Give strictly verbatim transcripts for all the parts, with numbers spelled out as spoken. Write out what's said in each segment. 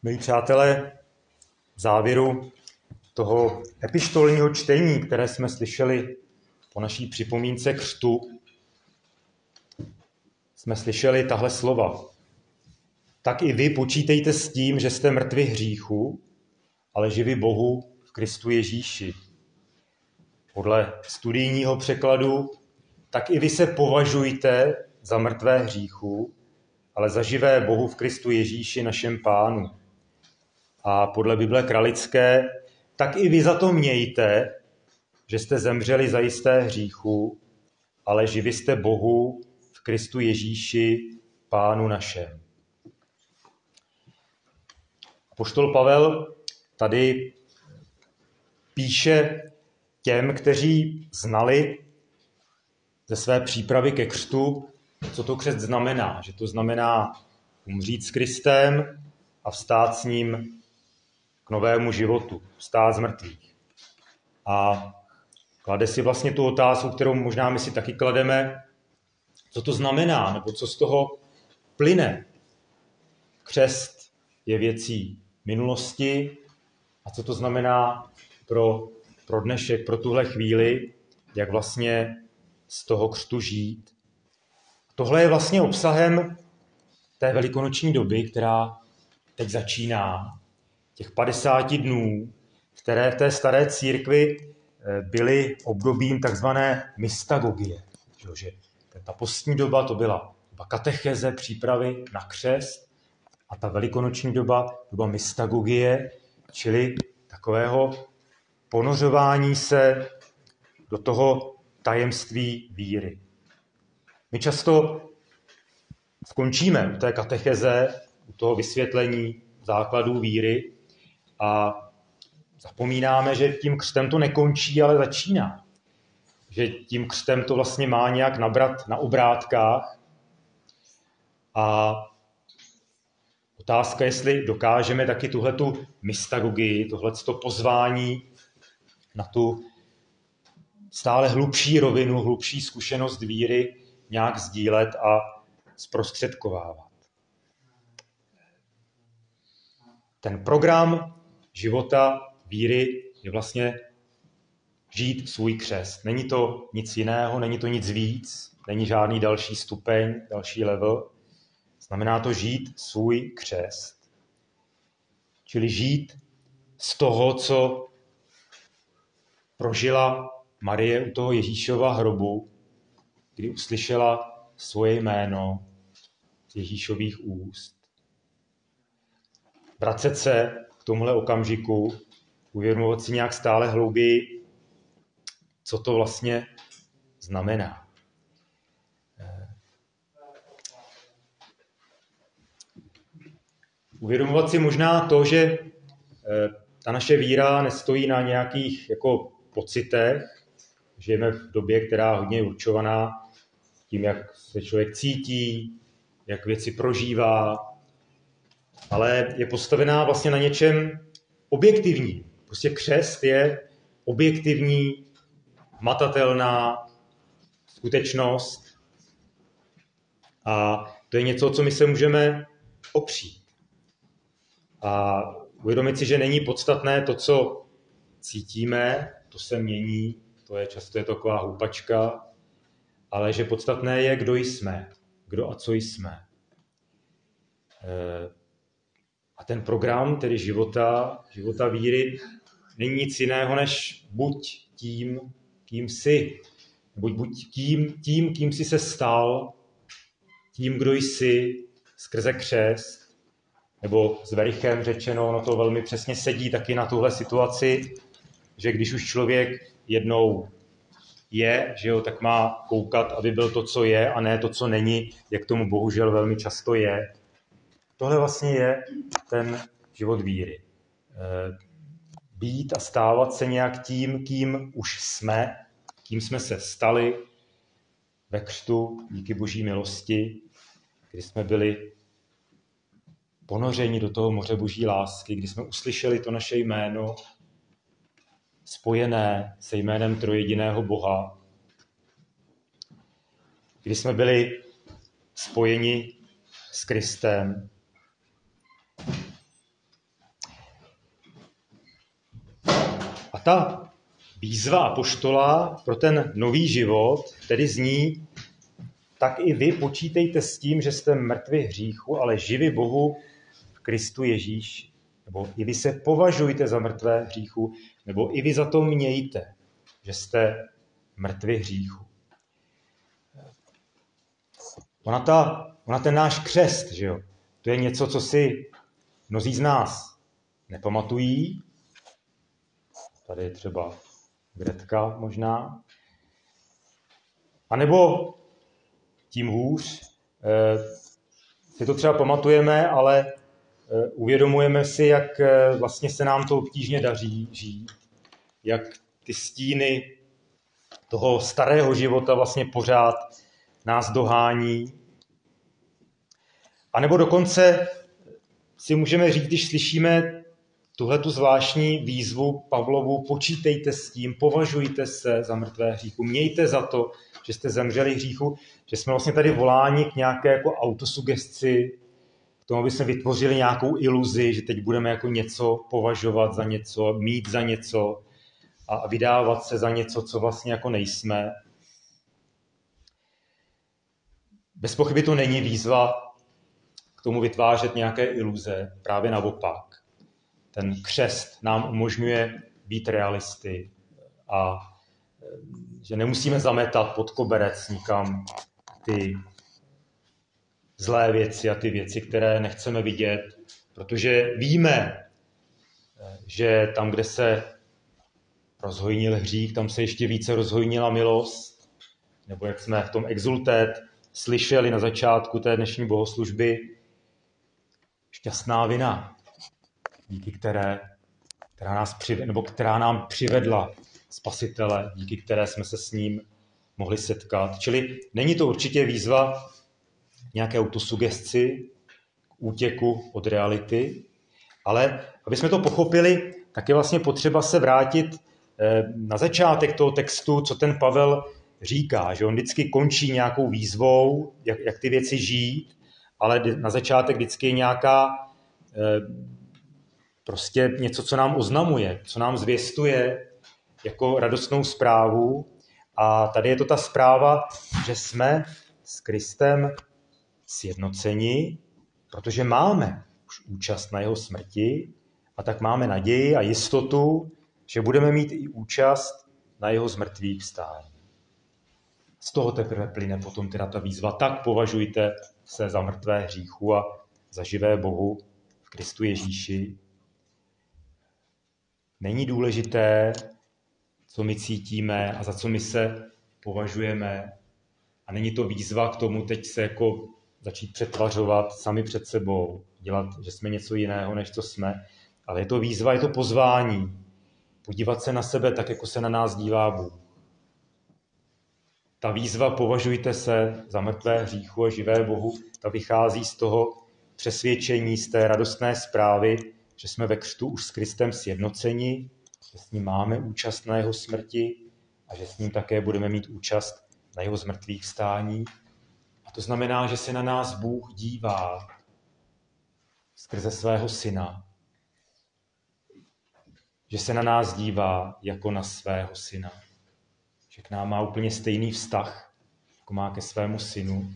Milí přátelé, v závěru toho epištolního čtení, které jsme slyšeli po naší připomínce křtu, jsme slyšeli tahle slova. Tak i vy počítejte s tím, že jste mrtvi hříchu, ale živi Bohu v Kristu Ježíši. Podle studijního překladu, tak i vy se považujte za mrtvé hříchu, ale za živé Bohu v Kristu Ježíši, našem Pánu. A podle Bible Kralické, tak i vy za to mějte, že jste zemřeli za jisté hříchu, ale živi jste Bohu v Kristu Ježíši, Pánu našem. Apoštol Pavel tady píše těm, kteří znali ze své přípravy ke křtu, co to křest znamená. Že to znamená umřít s Kristem a vstát s ním k novému životu, vstát z mrtvých. A klade si vlastně tu otázku, kterou možná my si taky klademe, co to znamená, nebo co z toho plyne. Křest je věcí minulosti a co to znamená pro, pro dnešek, pro tuhle chvíli, jak vlastně z toho křtu žít. Tohle je vlastně obsahem té velikonoční doby, která teď začíná. Těch padesáti dnů, které v té staré církvi byly obdobím takzvané mystagogie. Že ta postní doba to byla doba katecheze, přípravy na křest a ta velikonoční doba, doba mystagogie, čili takového ponořování se do toho tajemství víry. My často skončíme u té katecheze, u toho vysvětlení základů víry a zapomínáme, že tím křtem to nekončí, ale začíná. Že tím křtem to vlastně má nějak nabrat na obrátkách. A otázka, jestli dokážeme taky tuhletu mystagogii, tohleto pozvání na tu stále hlubší rovinu, hlubší zkušenost víry nějak sdílet a zprostředkovávat. Ten program života víry je vlastně žít svůj křest. Není to nic jiného, není to nic víc, není žádný další stupeň, další level. Znamená to žít svůj křest. Čili žít z toho, co prožila Marie u toho Ježíšova hrobu, kdy uslyšela svoje jméno z Ježíšových úst. Vracet se k tomuhle okamžiku, uvědomovat si nějak stále hlouběji, co to vlastně znamená. Uvědomovat si možná to, že ta naše víra nestojí na nějakých jako pocitech. Žijeme v době, která hodně je určovaná tím, jak se člověk cítí, jak věci prožívá, ale je postavená vlastně na něčem objektivním. Prostě křest je objektivní, hmatatelná skutečnost a to je něco, co my se můžeme opřít. A uvědomit si, že není podstatné to, co cítíme, to se mění, to je často je taková houpačka, ale že podstatné je, kdo jsme, kdo a co jsme. A ten program, tedy života, života víry, není nic jiného, než buď tím, kým jsi, buď, buď tím, tím, kým jsi se stal, tím, kdo jsi skrze křest, nebo s verichem řečeno, no to velmi přesně sedí taky na tuhle situaci, že když už člověk jednou je, že jo, tak má koukat, aby byl to, co je, a ne to, co není, jak tomu bohužel velmi často je. Tohle vlastně je ten život víry. Být a stávat se nějak tím, kým už jsme, kým jsme se stali ve křtu díky Boží milosti, kdy jsme byli ponořeni do toho moře Boží lásky, kdy jsme uslyšeli to naše jméno, spojené se jménem trojjediného Boha, kdy jsme byli spojeni s Kristem. ta výzva apoštola pro ten nový život tedy zní: tak i vy počítejte s tím, že jste mrtví hříchu, ale živi Bohu v Kristu Ježíši. Nebo i vy se považujte za mrtvé hříchu, nebo i vy za to mějte, že jste mrtví hříchu. Ona, ta, ona ten náš křest, že jo, to je něco, co si mnozí z nás nepamatují. Tady je třeba Gretka možná. A nebo tím hůř, eh, si to třeba pamatujeme, ale eh, uvědomujeme si, jak eh, vlastně se nám to obtížně daří žít, jak ty stíny toho starého života vlastně pořád nás dohání. A nebo dokonce si můžeme říct, když slyšíme tuhletu zvláštní výzvu Pavlovu: počítejte s tím, považujte se za mrtvé hříchu, mějte za to, že jste zemřeli hříchu, že jsme vlastně tady voláni k nějaké jako autosugestci, k tomu, aby jsme vytvořili nějakou iluzi, že teď budeme jako něco považovat za něco, mít za něco a vydávat se za něco, co vlastně jako nejsme. Bez pochyby to není výzva k tomu vytvářet nějaké iluze, právě naopak. Ten křest nám umožňuje být realisty a že nemusíme zametat pod koberec nikam ty zlé věci a ty věci, které nechceme vidět, protože víme, že tam, kde se rozhojnil hřích, tam se ještě více rozhojnila milost, nebo jak jsme v tom Exultet slyšeli na začátku té dnešní bohoslužby, šťastná vina, díky které, která, nás přivedla, nebo která nám přivedla Spasitele, díky které jsme se s ním mohli setkat. Čili není to určitě výzva nějaké autosugestci, k útěku od reality, ale aby jsme to pochopili, tak je vlastně potřeba se vrátit na začátek toho textu, co ten Pavel říká, že on vždycky končí nějakou výzvou, jak, jak ty věci žít, ale na začátek vždycky je nějaká prostě něco, co nám oznamuje, co nám zvěstuje jako radostnou zprávu. A tady je to ta zpráva, že jsme s Kristem sjednoceni, protože máme už účast na jeho smrti a tak máme naději a jistotu, že budeme mít i účast na jeho zmrtvých vstání. Z toho teprve plyne potom teda ta výzva: tak považujte se za mrtvé hříchu a za živé Bohu v Kristu Ježíši. Není důležité, co my cítíme a za co my se považujeme. A není to výzva k tomu teď se jako začít přetvařovat sami před sebou, dělat, že jsme něco jiného, než co jsme. Ale je to výzva, je to pozvání. Podívat se na sebe tak, jako se na nás dívá Bůh. Ta výzva považujte se za mrtvé hříchu a živé Bohu, ta vychází z toho přesvědčení, z té radostné zprávy, že jsme ve křtu už s Kristem sjednoceni, že s ním máme účast na jeho smrti a že s ním také budeme mít účast na jeho zmrtvých vstání. A to znamená, že se na nás Bůh dívá skrze svého syna. Že se na nás dívá jako na svého syna. Že k nám má úplně stejný vztah, jako má ke svému synu.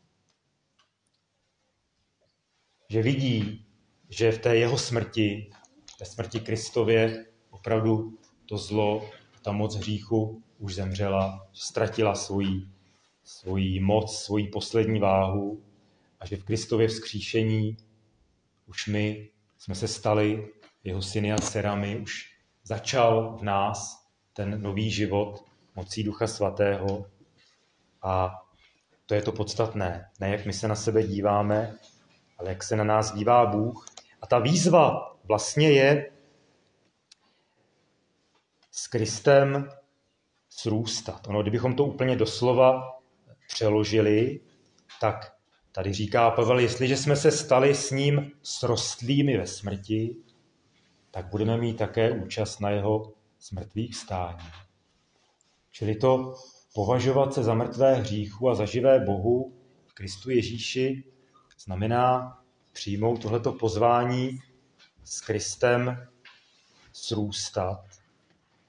Že vidí, že v té jeho smrti, v té smrti Kristově, opravdu to zlo, ta moc hříchu už zemřela, že ztratila svoji, svoji moc, svoji poslední váhu a že v Kristově vzkříšení už my jsme se stali jeho syny a dcerami, už začal v nás ten nový život mocí Ducha Svatého a to je to podstatné. Ne jak my se na sebe díváme, ale jak se na nás dívá Bůh. A ta výzva vlastně je s Kristem srůstat. Ono, kdybychom to úplně doslova přeložili, tak tady říká Pavel, jestliže jsme se stali s ním srostlými ve smrti, tak budeme mít také účast na jeho zmrtvých vstání. Čili to považovat se za mrtvé hříchu a za živé Bohu v Kristu Ježíši znamená přijmout tohleto pozvání s Kristem srůstat.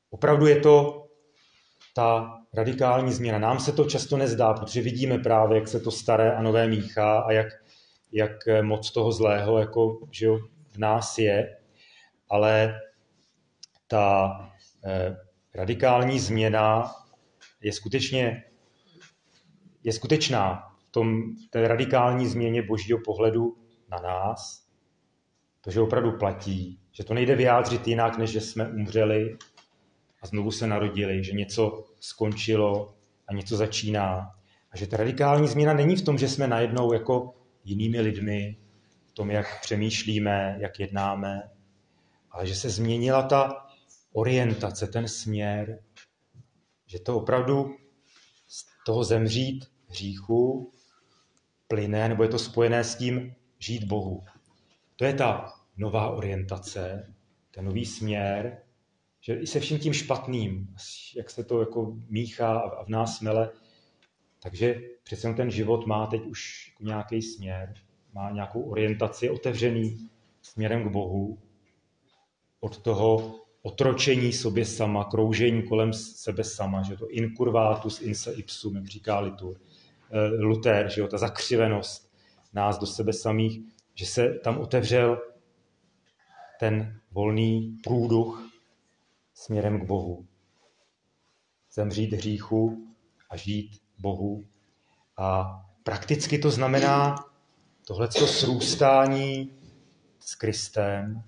opravdu je to ta radikální změna. Nám se to často nezdá, protože vidíme právě, jak se to staré a nové míchá a jak, jak moc toho zlého jako, že jo, v nás je, ale ta eh, radikální změna je skutečně je skutečná v tom, v té radikální změně božího pohledu na nás, to, že opravdu platí, že to nejde vyjádřit jinak, než že jsme umřeli a znovu se narodili, že něco skončilo a něco začíná. A že ta radikální změna není v tom, že jsme najednou jako jinými lidmi, v tom, jak přemýšlíme, jak jednáme, ale že se změnila ta orientace, ten směr, že to opravdu z toho zemřít hříchu plyne, nebo je to spojené s tím žít Bohu. To je ta nová orientace, ten nový směr, že i se vším tím špatným, jak se to jako míchá a v nás mele, takže přece ten život má teď už nějaký směr, má nějakou orientaci, otevřený směrem k Bohu, od toho otročení sobě sama, kroužení kolem sebe sama, že to incurvatus in se ipsum, jak říká Litur, Luther, že jo, ta zakřivenost nás do sebe samých, že se tam otevřel ten volný průduch směrem k Bohu. Zemřít hříchu a žít Bohu. A prakticky to znamená tohleto srůstání s Kristem,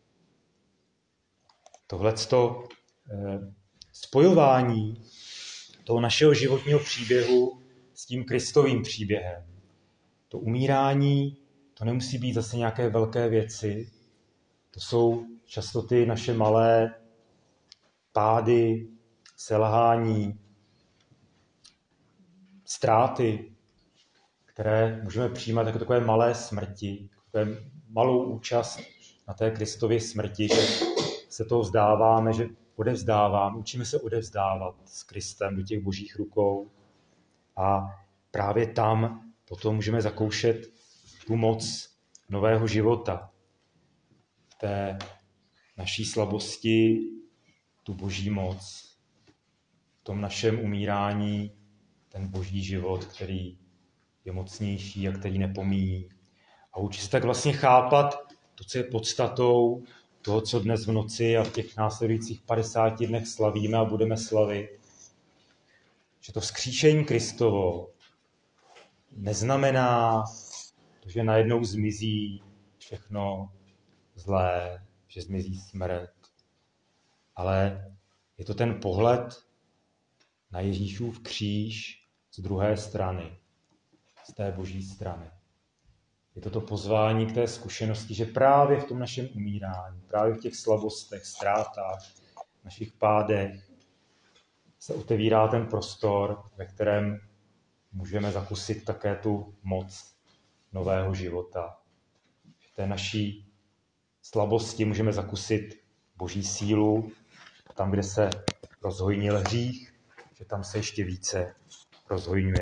tohleto eh, spojování toho našeho životního příběhu s tím Kristovým příběhem. To umírání, to nemusí být zase nějaké velké věci, to jsou často ty naše malé pády, selhání, ztráty, které můžeme přijímat jako takové malé smrti, takové malou účast na té Kristově smrti, že se toho vzdáváme, že odevzdáváme, učíme se odevzdávat s Kristem do těch božích rukou a právě tam potom můžeme zakoušet tu moc nového života, v té naší slabosti, tu boží moc, v tom našem umírání, ten boží život, který je mocnější a který nepomíjí. A učí se tak vlastně chápat to, co je podstatou toho, co dnes v noci a v těch následujících padesáti dnech slavíme a budeme slavit. Že to vzkříšení Kristovo neznamená, že najednou zmizí všechno zlé, že zmizí smrt, ale je to ten pohled na Ježíšův kříž z druhé strany, z té boží strany. Je to to pozvání k té zkušenosti, že právě v tom našem umírání, právě v těch slabostech, ztrátách, našich pádech se otevírá ten prostor, ve kterém můžeme zakusit také tu moc nového života. V té naší slabosti můžeme zakusit boží sílu, tam, kde se rozhojnil hřích, že tam se ještě více rozhojňuje